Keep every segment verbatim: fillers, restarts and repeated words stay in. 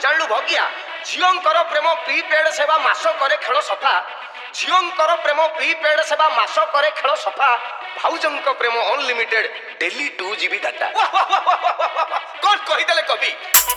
जानलु भगिया झियोंकर प्रेम प्रीपेड सेवा मास करे खेल सफा झियोंकर प्रेम प्रीपेड सेवा मास करे खेल सफा भाउजंक प्रेम unlimited daily two GB data कौन कहीदेले कवि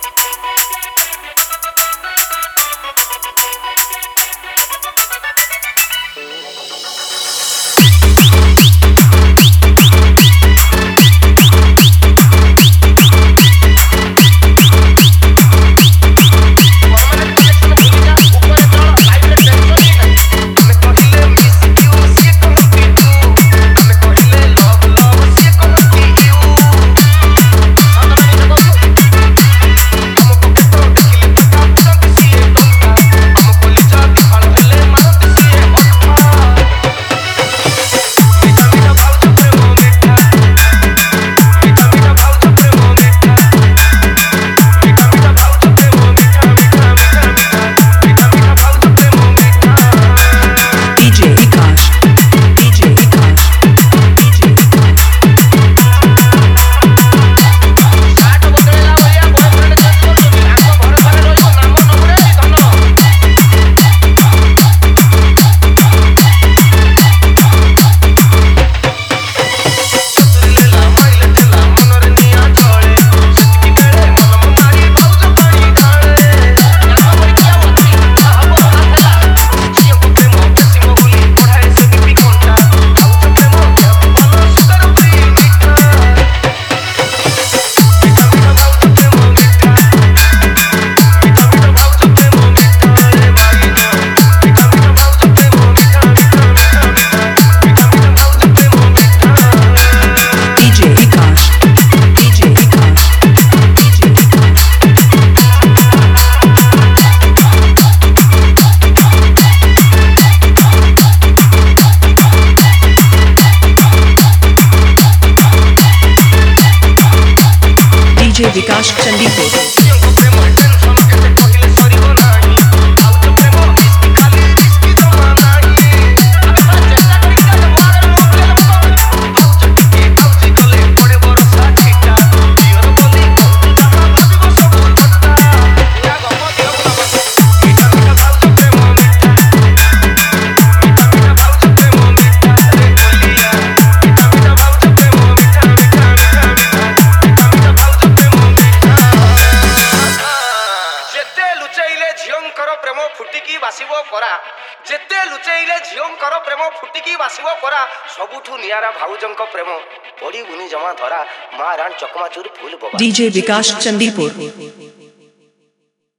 डीजे विकास चंडीपुर। प्रेम फुटिकी बासिबो परा जेते लुचेइले झियोंकर प्रेम फुटिकी बासिबो परा सबुठु नियारा भाउजंक प्रेम पड़ी बुनी जमा धरा मां रान चकमा चूर फूल बबा। डीजे विकास चंडीपुर।